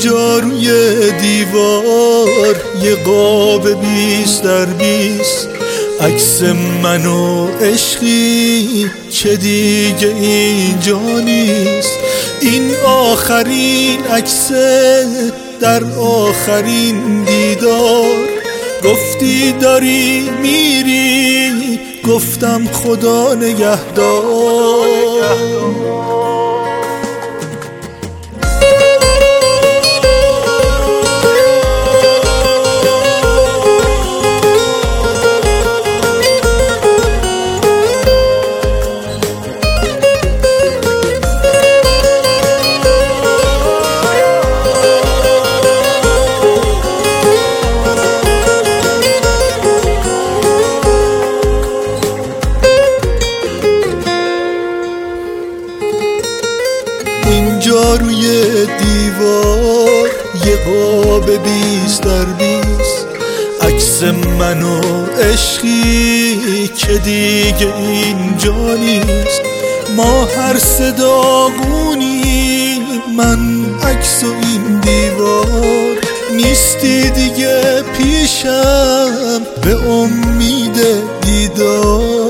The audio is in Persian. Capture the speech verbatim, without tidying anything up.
اینجا روی دیوار یه قاب بیست در بیست، عکس من و عشقی که دیگه اینجا نیست. این آخرین عکسه در آخرین دیدار، گفتی داری میری، گفتم خدا نگهدار. اینجا روی دیوار یه قاب بیست در بیست، عکس من و عشقی که دیگه اینجا نیست. ما هر صداغونی، من عکس و این دیوار، نیستی دیگه پیشم به امید دیدار.